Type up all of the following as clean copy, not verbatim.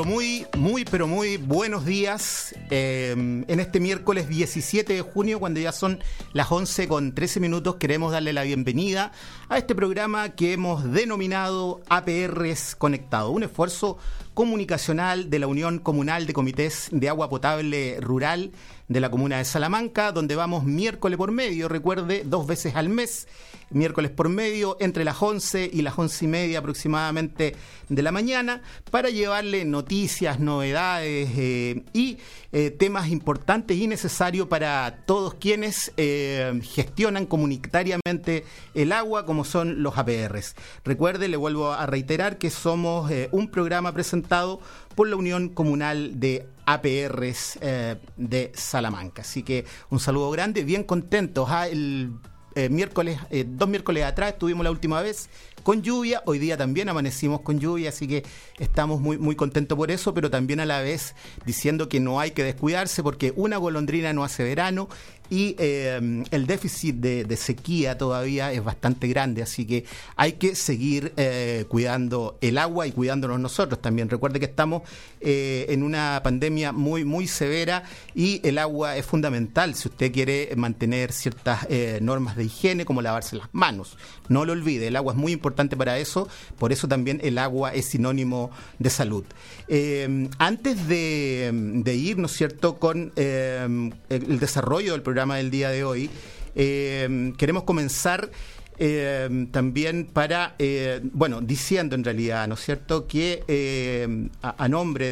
pero muy buenos días en este miércoles 17 de junio, cuando ya son las 11:13. Queremos darle la bienvenida a este programa que hemos denominado APRs Conectado, un esfuerzo comunicacional de la Unión Comunal de Comités de Agua Potable Rural de la comuna de Salamanca, donde vamos miércoles por medio, recuerde, 2 veces al mes, miércoles por medio, entre las 11 y las 11:30 aproximadamente de la mañana, para llevarle noticias, novedades y temas importantes y necesarios para todos quienes gestionan comunitariamente el agua, como son los APRs. Recuerde, le vuelvo a reiterar que somos un programa presentado por la Unión Comunal de APRs de Salamanca. Así que un saludo grande, bien contentos. Miércoles, 2 miércoles atrás estuvimos la última vez con lluvia, hoy día también amanecimos con lluvia, así que estamos muy contentos por eso, pero también a la vez diciendo que no hay que descuidarse, porque una golondrina no hace verano y el déficit de sequía todavía es bastante grande, así que hay que seguir cuidando el agua y cuidándonos nosotros también. Recuerde que estamos en una pandemia muy severa y el agua es fundamental si usted quiere mantener ciertas normas de higiene, como lavarse las manos. No lo olvide, el agua es muy importante para eso, por eso también el agua es sinónimo de salud. Antes de ir, ¿no es cierto?, con el desarrollo del programa del día de hoy, queremos comenzar también diciendo en realidad, ¿no es cierto?, que a nombre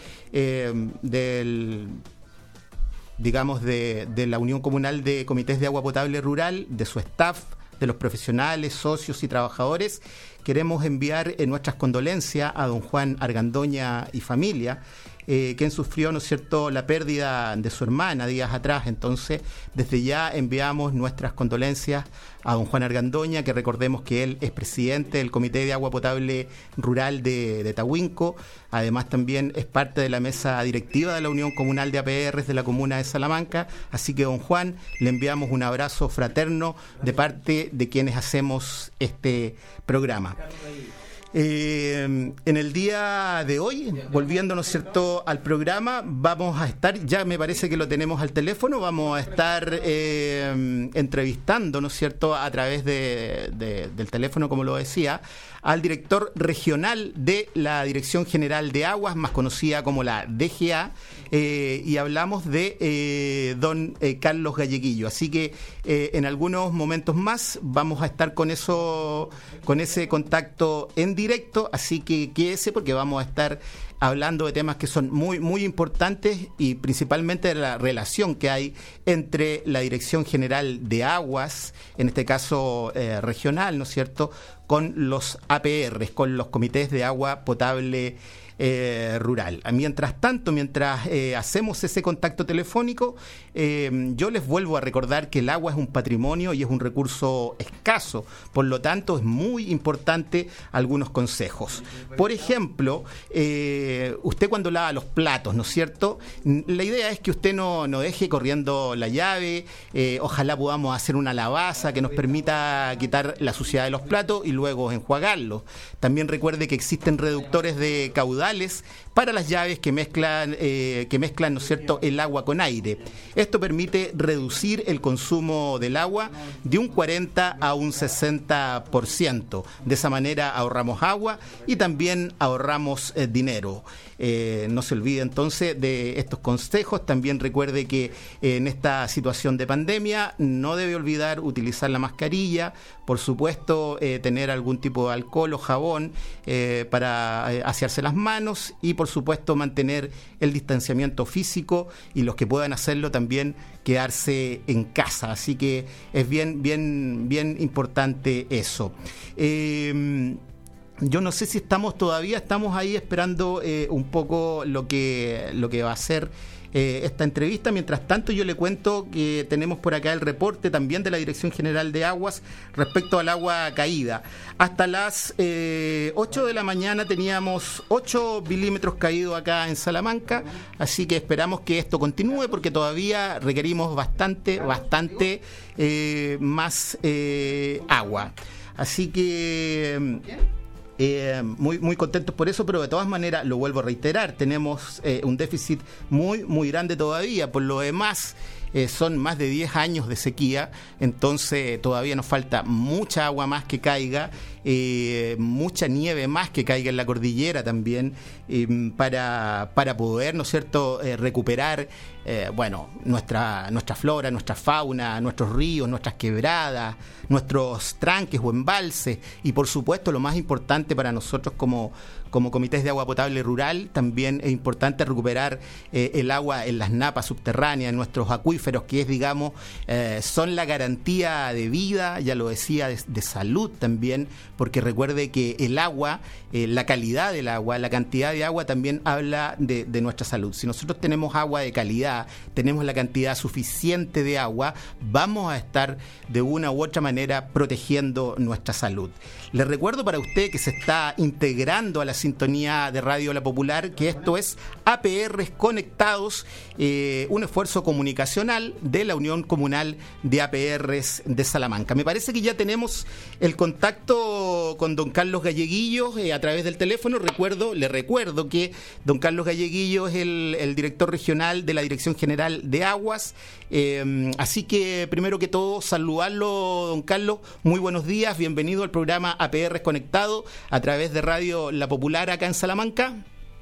de la Unión Comunal de Comités de Agua Potable Rural, de su staff, de los profesionales, socios y trabajadores, queremos enviar nuestras condolencias a don Juan Argandoña y familia, quien sufrió, ¿no es cierto?, la pérdida de su hermana días atrás. Entonces, desde ya enviamos nuestras condolencias a don Juan Argandoña, que recordemos que él es presidente del Comité de Agua Potable Rural de Tahuinco. Además, también es parte de la mesa directiva de la Unión Comunal de APRs de la comuna de Salamanca. Así que, don Juan, le enviamos un abrazo fraterno de parte de quienes hacemos este programa. En el día de hoy, volviendo, ¿no es cierto?, al programa, vamos a estar, ya me parece que lo tenemos al teléfono, vamos a estar entrevistando, ¿no es cierto?, a través del teléfono, como lo decía, al director regional de la Dirección General de Aguas, más conocida como la DGA, y hablamos de don Carlos Galleguillo. Así que en algunos momentos más vamos a estar con ese contacto en directo, así que quédese, porque vamos a estar hablando de temas que son muy importantes, y principalmente de la relación que hay entre la Dirección General de Aguas, en este caso regional, ¿no es cierto?, con los APRs, con los Comités de Agua Potable Rural. Mientras tanto, mientras hacemos ese contacto telefónico, yo les vuelvo a recordar que el agua es un patrimonio y es un recurso escaso, por lo tanto es muy importante algunos consejos. Por ejemplo, usted cuando lava los platos, ¿no es cierto?, la idea es que usted no deje corriendo la llave. Ojalá podamos hacer una lavaza que nos permita quitar la suciedad de los platos y luego enjuagarlos. También recuerde que existen reductores de caudal para las llaves que mezclan, ¿no es cierto?, el agua con aire. Esto permite reducir el consumo del agua de un 40 a un 60%. De esa manera ahorramos agua y también ahorramos dinero. No se olvide entonces de estos consejos. También recuerde que en esta situación de pandemia no debe olvidar utilizar la mascarilla, por supuesto tener algún tipo de alcohol o jabón para asearse las manos, y por supuesto mantener el distanciamiento físico, y los que puedan hacerlo también quedarse en casa. Así que es bien importante eso. Yo no sé si estamos ahí esperando un poco lo que va a ser esta entrevista. Mientras tanto, yo le cuento que tenemos por acá el reporte también de la Dirección General de Aguas respecto al agua caída. Hasta las 8 de la mañana teníamos 8 milímetros caídos acá en Salamanca, así que esperamos que esto continúe, porque todavía requerimos bastante más agua. Así que muy contentos por eso, pero de todas maneras, lo vuelvo a reiterar, tenemos un déficit muy grande todavía. Por lo demás, son más de 10 años de sequía, entonces todavía nos falta mucha agua más que caiga, mucha nieve más que caiga en la cordillera también, para poder, ¿no es cierto?, recuperar nuestra flora, nuestra fauna, nuestros ríos, nuestras quebradas, nuestros tranques o embalses, y por supuesto lo más importante para nosotros como comités de agua potable rural, también es importante recuperar el agua en las napas subterráneas, en nuestros acuíferos, que es, digamos, son la garantía de vida, ya lo decía, de salud también, porque recuerde que el agua, la calidad del agua, la cantidad de agua también habla de nuestra salud. Si nosotros tenemos agua de calidad, tenemos la cantidad suficiente de agua, vamos a estar de una u otra manera protegiendo nuestra salud. Les recuerdo para usted que se está integrando a la sintonía de Radio La Popular, que esto es APRs Conectados, un esfuerzo comunicacional de la Unión Comunal de APRs de Salamanca. Me parece que ya tenemos el contacto con don Carlos Galleguillo a través del teléfono. Le recuerdo que don Carlos Galleguillo es el director regional de la Dirección General de Aguas. Así que, primero que todo, saludarlo, don Carlos. Muy buenos días, bienvenido al programa APRs Conectado a través de Radio La Popular acá en Salamanca.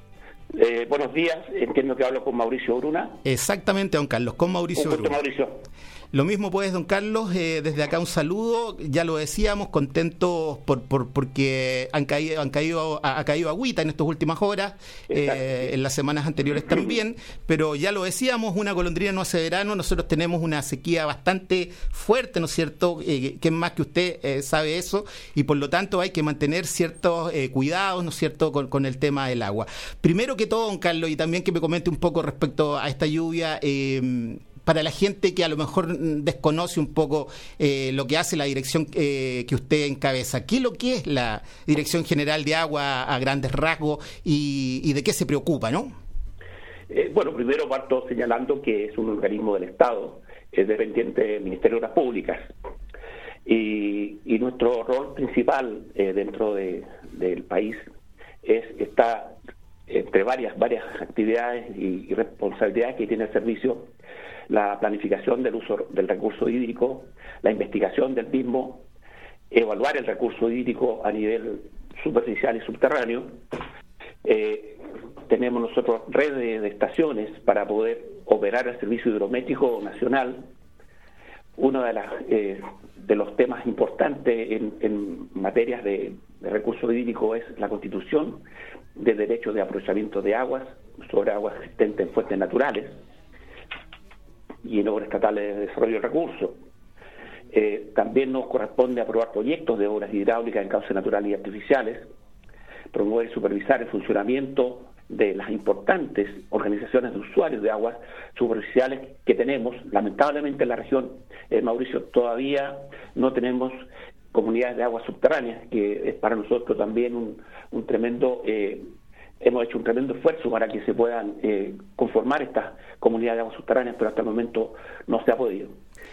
Buenos días, entiendo que hablo con Mauricio Bruna. Exactamente, don Carlos, con Mauricio Bruna. Mauricio. Lo mismo pues, don Carlos, desde acá un saludo, ya lo decíamos, contentos porque ha caído agüita en estas últimas horas, en las semanas anteriores también, pero ya lo decíamos, una golondrina no hace verano, nosotros tenemos una sequía bastante fuerte, ¿no es cierto?, que es más que usted sabe eso, y por lo tanto hay que mantener ciertos cuidados, ¿no es cierto?, con el tema del agua. Primero que todo, don Carlos, y también que me comente un poco respecto a esta lluvia, para la gente que a lo mejor desconoce un poco lo que hace la dirección que usted encabeza, ¿qué es lo que es la Dirección General de Agua a grandes rasgos y de qué se preocupa, no? Bueno, primero parto señalando que es un organismo del Estado, es dependiente del Ministerio de Obras Públicas, y nuestro rol principal dentro del país está entre varias actividades y responsabilidades que tiene el servicio: la planificación del uso del recurso hídrico, la investigación del mismo, evaluar el recurso hídrico a nivel superficial y subterráneo. Tenemos nosotros redes de estaciones para poder operar el servicio hidrométrico nacional. Uno de los temas importantes en materias de recurso hídrico es la constitución de derechos de aprovechamiento de aguas sobre aguas existentes en fuentes naturales y en obras estatales de desarrollo de recursos. También nos corresponde aprobar proyectos de obras hidráulicas en cauces naturales y artificiales, promover y supervisar el funcionamiento de las importantes organizaciones de usuarios de aguas superficiales que tenemos. Lamentablemente en la región, Mauricio, todavía no tenemos comunidades de aguas subterráneas, que es para nosotros también un tremendo... hemos hecho un tremendo esfuerzo para que se puedan conformar estas comunidades de aguas subterráneas, pero hasta el momento no se ha podido.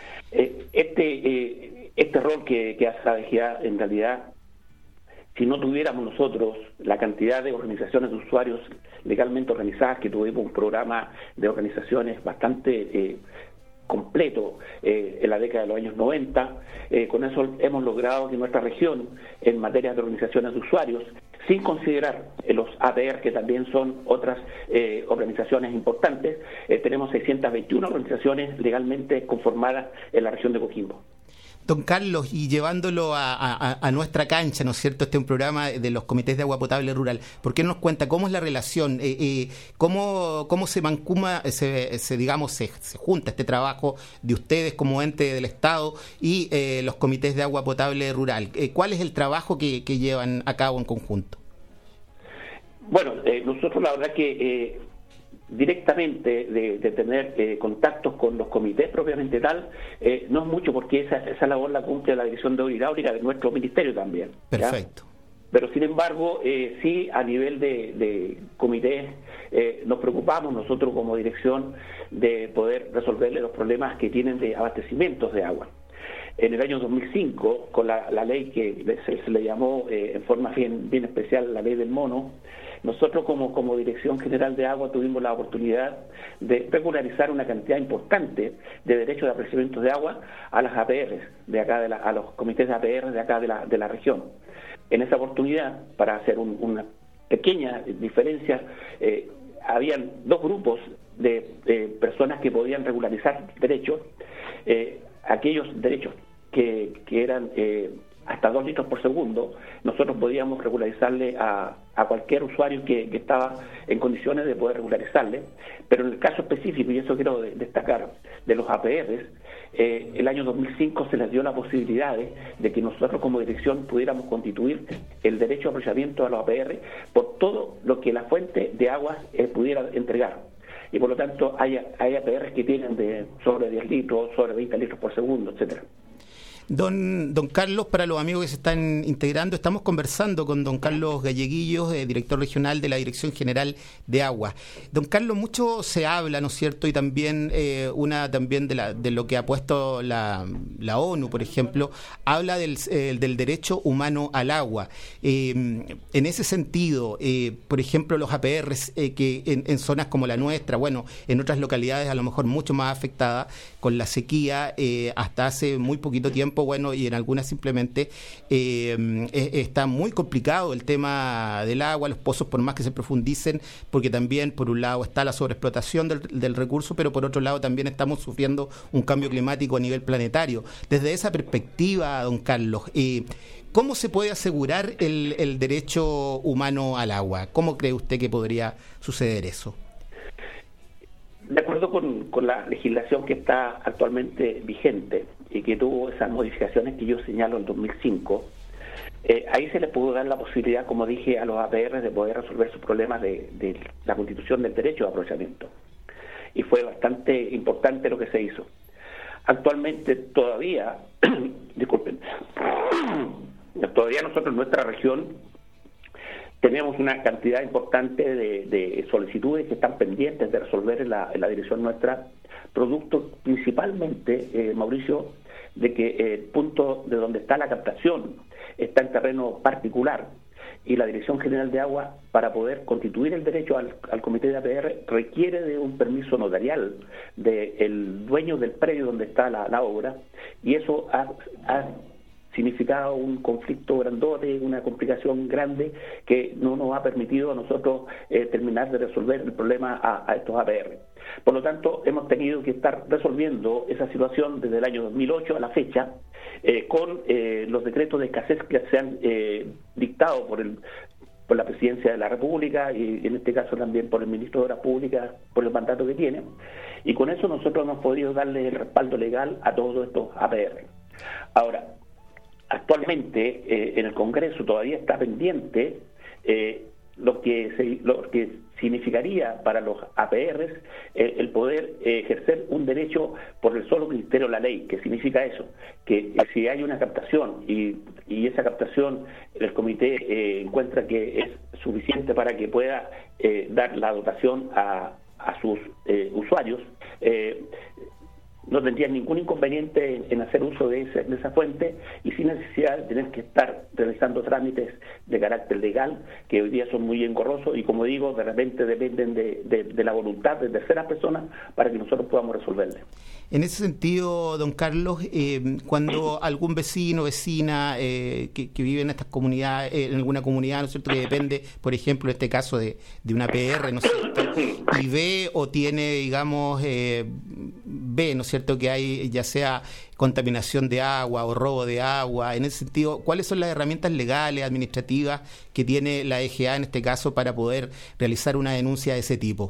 Este rol que hace la DGA, en realidad, si no tuviéramos nosotros la cantidad de organizaciones de usuarios legalmente organizadas, que tuvimos un programa de organizaciones bastante completo en la década de los años 90, con eso hemos logrado que nuestra región, en materia de organizaciones de usuarios, sin considerar los APR, que también son otras organizaciones importantes, tenemos 621 organizaciones legalmente conformadas en la región de Coquimbo. Don Carlos, y llevándolo a nuestra cancha, ¿no es cierto? Este es un programa de los comités de agua potable rural. ¿Por qué no nos cuenta cómo es la relación? ¿Cómo se mancuma, se junta este trabajo de ustedes como ente del Estado y los comités de agua potable rural? ¿Cuál es el trabajo que llevan a cabo en conjunto? Bueno, nosotros la verdad que directamente de tener contactos con los comités propiamente tal, no es mucho, porque esa labor la cumple la Dirección de Obra Hidráulica de nuestro ministerio también. Perfecto. ¿Ya? Pero sin embargo, sí, a nivel de comités, nos preocupamos nosotros como dirección de poder resolverle los problemas que tienen de abastecimientos de agua. En el año 2005, con la ley que se le llamó en forma bien especial la ley del mono, nosotros como Dirección General de Agua tuvimos la oportunidad de regularizar una cantidad importante de derechos de apreciamiento de agua a las APRs, de acá a los comités de APR de acá de la región. En esa oportunidad, para hacer una pequeña diferencia, habían dos grupos de personas que podían regularizar derechos, aquellos derechos que eran hasta 2 litros por segundo, nosotros podíamos regularizarle a cualquier usuario que estaba en condiciones de poder regularizarle, pero en el caso específico, y eso quiero destacar, de los APRs, el año 2005 se les dio la posibilidad de que nosotros como dirección pudiéramos constituir el derecho de aprovechamiento a los APR por todo lo que la fuente de aguas pudiera entregar. Y por lo tanto hay APRs que tienen de sobre 10 litros, sobre 20 litros por segundo, etcétera. Don Carlos, para los amigos que se están integrando, estamos conversando con don Carlos Galleguillos, director regional de la Dirección General de Agua. Don Carlos, mucho se habla, ¿no es cierto? Y también también de lo que ha puesto la ONU, por ejemplo, habla del derecho humano al agua. En ese sentido, por ejemplo, los APRs que en zonas como la nuestra, bueno, en otras localidades a lo mejor mucho más afectadas con la sequía, hasta hace muy poquito tiempo, bueno, y en algunas simplemente está muy complicado el tema del agua, los pozos por más que se profundicen, porque también por un lado está la sobreexplotación del recurso, pero por otro lado también estamos sufriendo un cambio climático a nivel planetario. Desde esa perspectiva, don Carlos, ¿cómo se puede asegurar el derecho humano al agua? ¿Cómo cree usted que podría suceder eso? De acuerdo con la legislación que está actualmente vigente y que tuvo esas modificaciones que yo señalo en 2005, ahí se les pudo dar la posibilidad, como dije, a los APR de poder resolver sus problemas de la constitución del derecho de aprovechamiento. Y fue bastante importante lo que se hizo. Actualmente todavía, disculpen, todavía nosotros en nuestra región tenemos una cantidad importante de solicitudes que están pendientes de resolver en la dirección nuestra, producto principalmente, Mauricio, de que el punto de donde está la captación está en terreno particular y la Dirección General de Agua, para poder constituir el derecho al comité de APR, requiere de un permiso notarial del dueño del predio donde está la obra, y eso ha significado un conflicto grandote, una complicación grande que no nos ha permitido a nosotros terminar de resolver el problema a estos APR. Por lo tanto, hemos tenido que estar resolviendo esa situación desde el año 2008 a la fecha, con los decretos de escasez que se han dictado por la Presidencia de la República y en este caso también por el Ministro de Obras Públicas, por el mandato que tiene, y con eso nosotros hemos podido darle el respaldo legal a todos estos APR. Ahora, actualmente en el Congreso todavía está pendiente lo que significaría para los APRs el poder ejercer un derecho por el solo criterio de la ley. ¿Qué significa eso? Que si hay una captación y esa captación el comité encuentra que es suficiente para que pueda dar la dotación a sus usuarios, no tendrían ningún inconveniente en hacer uso de esa fuente y sin necesidad de tener que estar realizando trámites de carácter legal que hoy día son muy engorrosos y, como digo, de repente dependen de la voluntad de terceras personas para que nosotros podamos resolverle. En ese sentido, don Carlos, cuando algún vecino, vecina que vive en estas comunidades, en alguna comunidad, ¿no es cierto?, que depende, por ejemplo, en este caso de una PR, ¿no es cierto?, y ve o tiene, digamos, ¿no es cierto?, que hay ya sea contaminación de agua o robo de agua? En ese sentido, ¿cuáles son las herramientas legales, administrativas que tiene la EGA en este caso para poder realizar una denuncia de ese tipo?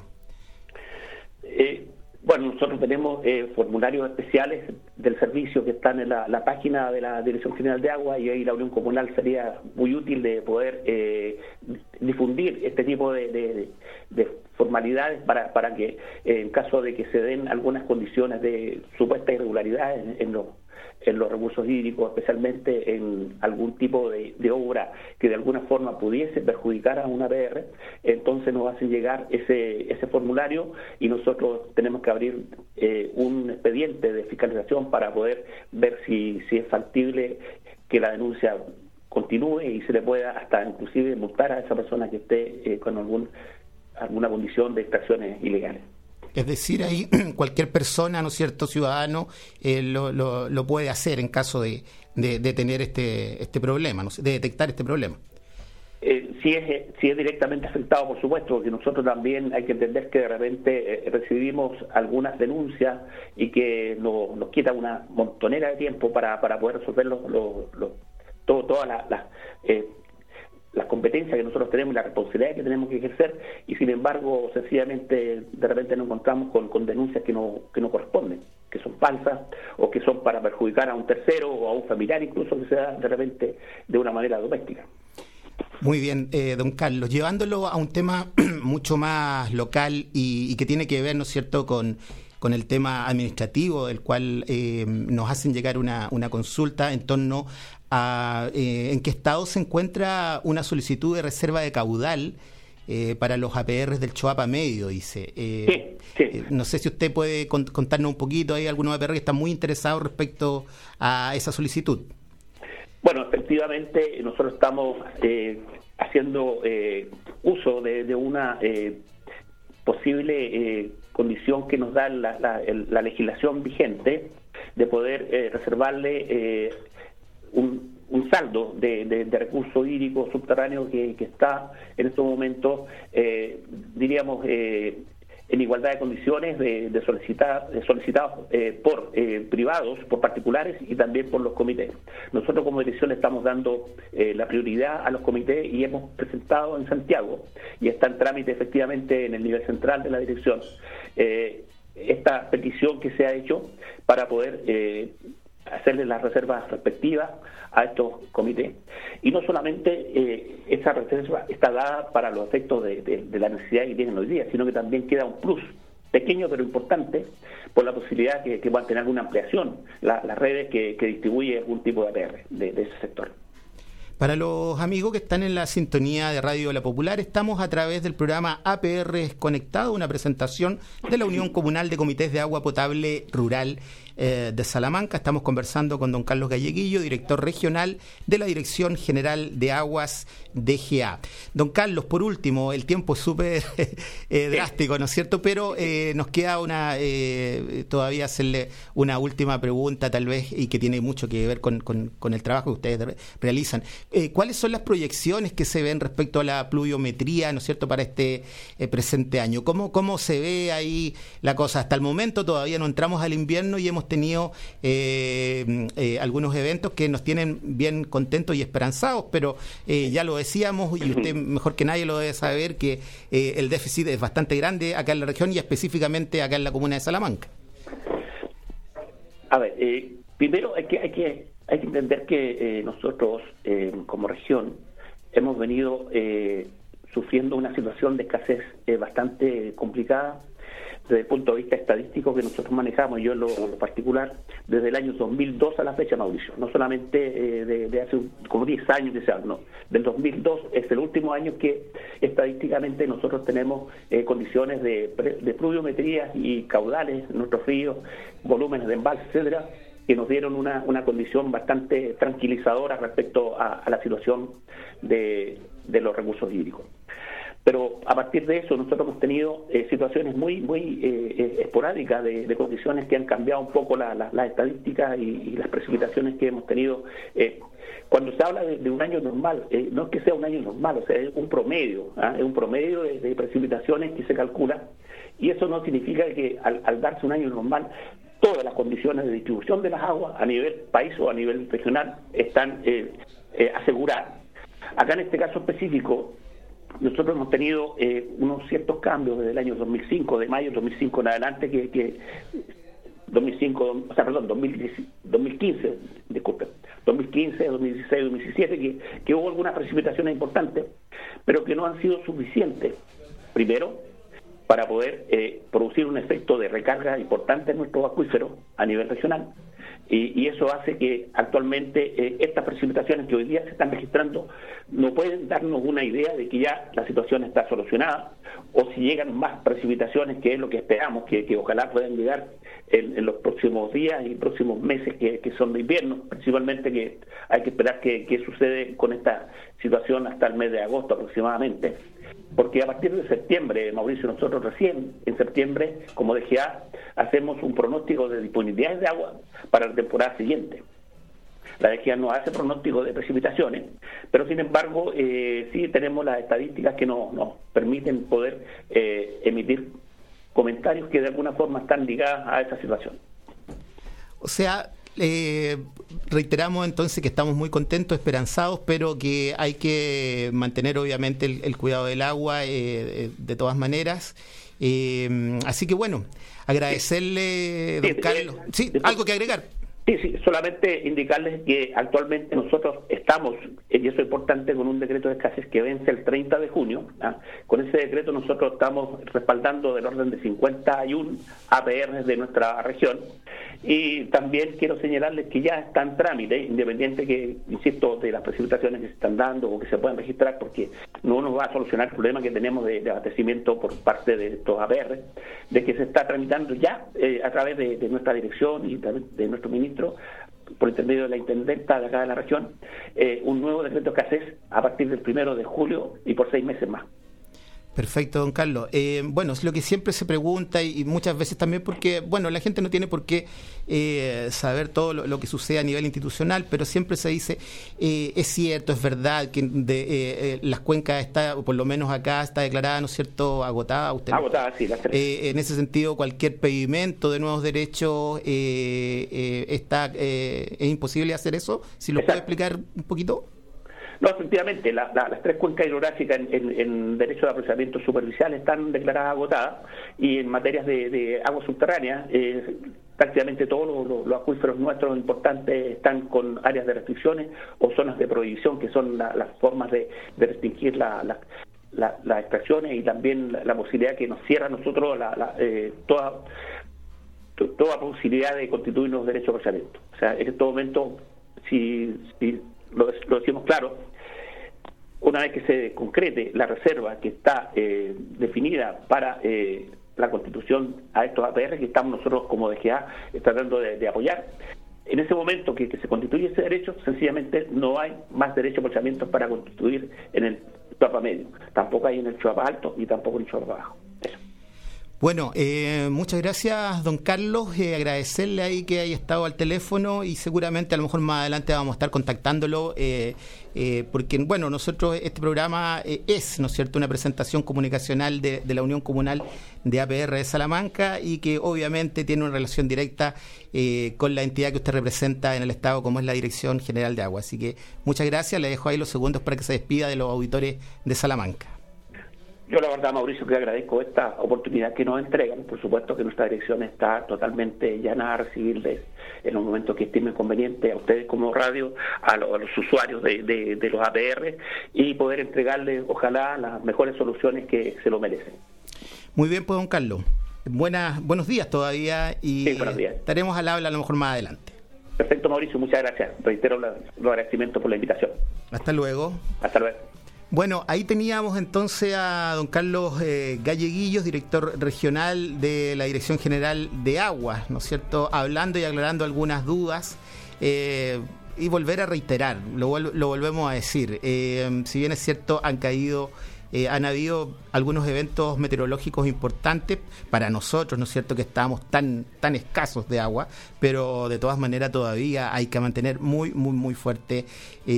Bueno, nosotros tenemos formularios especiales del servicio que están en la página de la Dirección General de Agua, y ahí la Unión Comunal sería muy útil de poder difundir este tipo de formalidades para que en caso de que se den algunas condiciones de supuesta irregularidad en en los recursos hídricos, especialmente en algún tipo de obra que de alguna forma pudiese perjudicar a una APR, entonces nos hacen llegar ese formulario y nosotros tenemos que abrir un expediente de fiscalización para poder ver si es factible que la denuncia continúe y se le pueda hasta inclusive multar a esa persona que esté con alguna condición de extracciones ilegales. Es decir, ahí cualquier persona, ¿no es cierto?, ciudadano, lo puede hacer en caso de tener este problema, ¿no? De detectar este problema. Si es directamente afectado, por supuesto, porque nosotros también hay que entender que de repente recibimos algunas denuncias y que nos quita una montonera de tiempo para poder resolver todas las competencias que nosotros tenemos y la responsabilidad que tenemos que ejercer, y sin embargo sencillamente de repente nos encontramos con denuncias que no corresponden, que son falsas o que son para perjudicar a un tercero o a un familiar, incluso que sea de repente de una manera doméstica. Muy bien, don Carlos, llevándolo a un tema mucho más local y que tiene que ver, ¿no es cierto?, con el tema administrativo, del cual nos hacen llegar una consulta en torno a en qué estado se encuentra una solicitud de reserva de caudal para los APRs del Choapa Medio, dice. Sí. No sé si usted puede contarnos un poquito, hay algunos APR que están muy interesados respecto a esa solicitud. Bueno, efectivamente nosotros estamos haciendo uso de una posible condición que nos da la legislación vigente de poder reservarle un saldo de recursos hídricos subterráneos que está en estos momentos, diríamos, en igualdad de condiciones solicitados por privados, por particulares y también por los comités. Nosotros como dirección estamos dando la prioridad a los comités y hemos presentado en Santiago, y está en trámite efectivamente en el nivel central de la dirección, esta petición que se ha hecho para poder hacerle las reservas respectivas a estos comités. Y no solamente esa reserva está dada para los efectos de la necesidad que tienen hoy día, sino que también queda un plus pequeño pero importante por la posibilidad que puedan tener una ampliación las redes que distribuye algún tipo de APR de ese sector. Para los amigos que están en la sintonía de Radio La Popular, estamos a través del programa APR Conectado, una presentación de la Unión Comunal de Comités de Agua Potable Rural de Salamanca. Estamos conversando con don Carlos Galleguillo, director regional de la Dirección General de Aguas DGA. Don Carlos, por último, el tiempo es súper drástico, ¿no es cierto? Pero nos queda todavía hacerle una última pregunta, tal vez, y que tiene mucho que ver con el trabajo que ustedes realizan. ¿Cuáles son las proyecciones que se ven respecto a la pluviometría, ¿no es cierto?, para este presente año? ¿Cómo se ve ahí la cosa? Hasta el momento todavía no entramos al invierno y hemos tenido algunos eventos que nos tienen bien contentos y esperanzados, pero ya lo decíamos, y usted mejor que nadie lo debe saber, que el déficit es bastante grande acá en la región y específicamente acá en la comuna de Salamanca. A ver, primero hay que entender que nosotros como región hemos venido sufriendo una situación de escasez bastante complicada desde el punto de vista estadístico que nosotros manejamos, yo en lo particular, desde el año 2002 a la fecha, Mauricio, no solamente de hace como 10 años que se habla, no, del 2002 es el último año que estadísticamente nosotros tenemos condiciones de pluviometría y caudales en nuestros ríos, volúmenes de embalse, etcétera, que nos dieron una condición bastante tranquilizadora respecto a la situación de los recursos hídricos. Pero a partir de eso nosotros hemos tenido situaciones muy esporádicas de condiciones que han cambiado un poco las estadísticas y las precipitaciones que hemos tenido. Cuando se habla de un año normal, no es que sea un año normal, o sea, es un promedio, es un promedio de precipitaciones que se calcula, y eso no significa que al darse un año normal todas las condiciones de distribución de las aguas a nivel país o a nivel regional están aseguradas. Acá en este caso específico, nosotros hemos tenido unos ciertos cambios desde el año 2005, de mayo de 2005 en adelante, 2015, disculpe, 2015, 2016, 2017, que hubo algunas precipitaciones importantes, pero que no han sido suficientes, primero, para poder producir un efecto de recarga importante en nuestros acuíferos a nivel regional, y eso hace que actualmente estas precipitaciones que hoy día se están registrando no pueden darnos una idea de que ya la situación está solucionada, o si llegan más precipitaciones, que es lo que esperamos, que ojalá puedan llegar en los próximos días y próximos meses que son de invierno, principalmente, que hay que esperar qué sucede con esta situación hasta el mes de agosto aproximadamente. Porque a partir de septiembre, Mauricio, nosotros recién en septiembre, como DGA, hacemos un pronóstico de disponibilidades de agua para la temporada siguiente. La DGA no hace pronóstico de precipitaciones, pero sin embargo sí tenemos las estadísticas que nos permiten poder emitir comentarios que de alguna forma están ligadas a esa situación. O sea, reiteramos entonces que estamos muy contentos, esperanzados, pero que hay que mantener obviamente el cuidado del agua de todas maneras. Así que bueno, agradecerle, don Carlos. Sí, algo que agregar. Sí, solamente indicarles que actualmente nosotros estamos, y eso es importante, con un decreto de escasez que vence el 30 de junio. Con ese decreto nosotros estamos respaldando del orden de 51 APR de nuestra región, y también quiero señalarles que ya está en trámite, independiente que, insisto, de las precipitaciones que se están dando o que se puedan registrar, porque no nos va a solucionar el problema que tenemos de abastecimiento por parte de estos APR, de que se está tramitando ya a través de nuestra dirección y de nuestro ministro, por intermedio de la intendenta de acá de la región, un nuevo decreto de escasez a partir del 1 de julio y por 6 meses más. Perfecto, don Carlos. Bueno, es lo que siempre se pregunta y muchas veces también porque, bueno, la gente no tiene por qué saber todo lo que sucede a nivel institucional, pero siempre se dice, es cierto, es verdad que las cuencas está, o por lo menos acá está declarada, ¿no es cierto?, agotada. Agotada, sí, las tres. En ese sentido, cualquier pedimento de nuevos derechos es imposible hacer eso. ¿Si lo puede explicar un poquito? No, efectivamente, las tres cuencas hidrográficas en derecho de aprovechamiento superficial están declaradas agotadas, y en materias de agua subterránea, prácticamente todos los acuíferos nuestros importantes están con áreas de restricciones o zonas de prohibición, que son las formas de restringir las extracciones, y también la posibilidad que nos cierra a nosotros toda posibilidad de constituirnos derechos de aprovechamiento. O sea, en este momento, si lo decimos claro, una vez que se concrete la reserva que está definida para la constitución a estos APR, que estamos nosotros como DGA tratando de apoyar, en ese momento que se constituye ese derecho, sencillamente no hay más derecho de aprovechamiento para constituir en el Chuapa medio, tampoco hay en el Chuapa alto y tampoco en el Chuapa bajo. Eso. Bueno, muchas gracias, don Carlos, agradecerle ahí que haya estado al teléfono, y seguramente a lo mejor más adelante vamos a estar contactándolo, porque, bueno, nosotros, este programa es, ¿no es cierto?, una presentación comunicacional de la Unión Comunal de APR de Salamanca, y que obviamente tiene una relación directa con la entidad que usted representa en el Estado, como es la Dirección General de Agua. Así que muchas gracias, le dejo ahí los segundos para que se despida de los auditores de Salamanca. Yo la verdad, Mauricio, que agradezco esta oportunidad que nos entregan. Por supuesto que nuestra dirección está totalmente llana a recibirles en un momento que estimen conveniente a ustedes como radio, a los usuarios de los APR, y poder entregarles, ojalá, las mejores soluciones que se lo merecen. Muy bien, pues, don Carlos. Buenos días todavía, y sí, buenos días. Estaremos al habla a lo mejor más adelante. Perfecto, Mauricio, muchas gracias. Reitero los agradecimientos por la invitación. Hasta luego. Hasta luego. Bueno, ahí teníamos entonces a don Carlos Galleguillos, director regional de la Dirección General de Aguas, ¿no es cierto?, hablando y aclarando algunas dudas, y volver a reiterar, lo volvemos a decir, si bien es cierto, han habido algunos eventos meteorológicos importantes para nosotros, ¿no es cierto?, que estábamos tan escasos de agua, pero de todas maneras todavía hay que mantener muy, muy, muy fuerte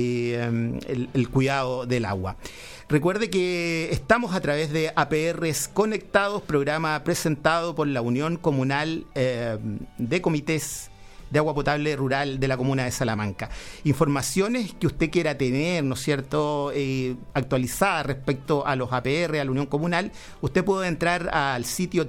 el cuidado del agua. Recuerde que estamos a través de APRs Conectados, programa presentado por la Unión Comunal de Comités de Agua Potable Rural de la Comuna de Salamanca. Informaciones que usted quiera tener, ¿no es cierto?, actualizadas respecto a los APR, a la Unión Comunal, usted puede entrar al sitio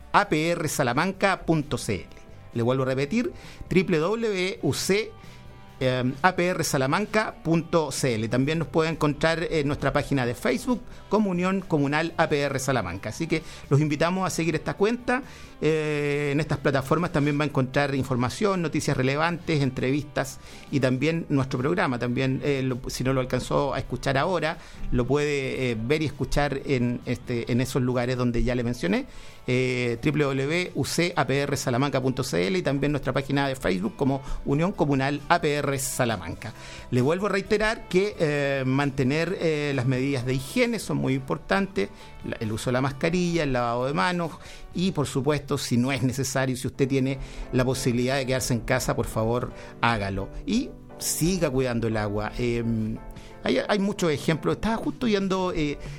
www.ucaprSalamanca.cl. Le vuelvo a repetir, www.ucaprSalamanca.cl. APRsalamanca.cl. También nos puede encontrar en nuestra página de Facebook como Unión Comunal APR Salamanca. Así que los invitamos a seguir esta cuenta. En estas plataformas también va a encontrar información, noticias relevantes, entrevistas y también nuestro programa. También, si no lo alcanzó a escuchar ahora, lo puede ver y escuchar en esos lugares donde ya le mencioné. www.ucaprSalamanca.cl y también nuestra página de Facebook como Unión Comunal APR Salamanca. Le vuelvo a reiterar que mantener las medidas de higiene son muy importantes, el uso de la mascarilla, el lavado de manos y, por supuesto, si no es necesario, si usted tiene la posibilidad de quedarse en casa, por favor, hágalo y siga cuidando el agua. Hay muchos ejemplos. Estaba justo viendo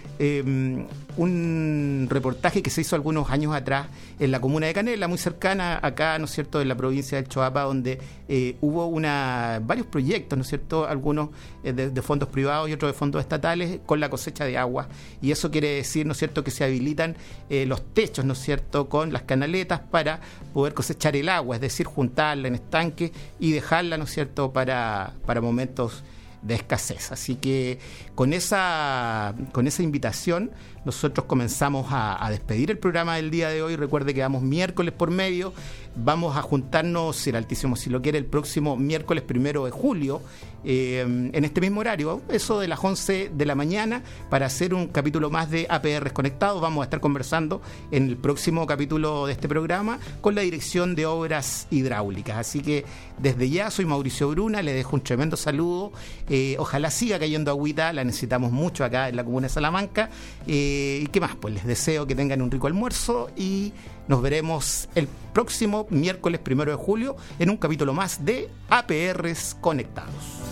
un reportaje que se hizo algunos años atrás en la comuna de Canela, muy cercana acá, ¿no es cierto?, en la provincia del Choapa, donde hubo varios proyectos, ¿no es cierto?, algunos de fondos privados y otros de fondos estatales con la cosecha de agua. Y eso quiere decir, ¿no es cierto?, que se habilitan los techos, ¿no es cierto?, con las canaletas para poder cosechar el agua, es decir, juntarla en estanques y dejarla, ¿no es cierto?, para momentos de escasez. Así que con esa invitación nosotros comenzamos a despedir el programa del día de hoy. Recuerde que vamos miércoles por medio. Vamos a juntarnos, si el Altísimo si lo quiere, el próximo miércoles 1 de julio en este mismo horario, eso de las 11 de la mañana, para hacer un capítulo más de APRs Conectados. Vamos a estar conversando en el próximo capítulo de este programa con la Dirección de Obras Hidráulicas. Así que desde ya soy Mauricio Bruna, le dejo un tremendo saludo. Ojalá siga cayendo agüita, la necesitamos mucho acá en la comuna de Salamanca. ¿Y qué más? Pues les deseo que tengan un rico almuerzo y nos veremos el próximo miércoles 1 de julio en un capítulo más de APRs Conectados.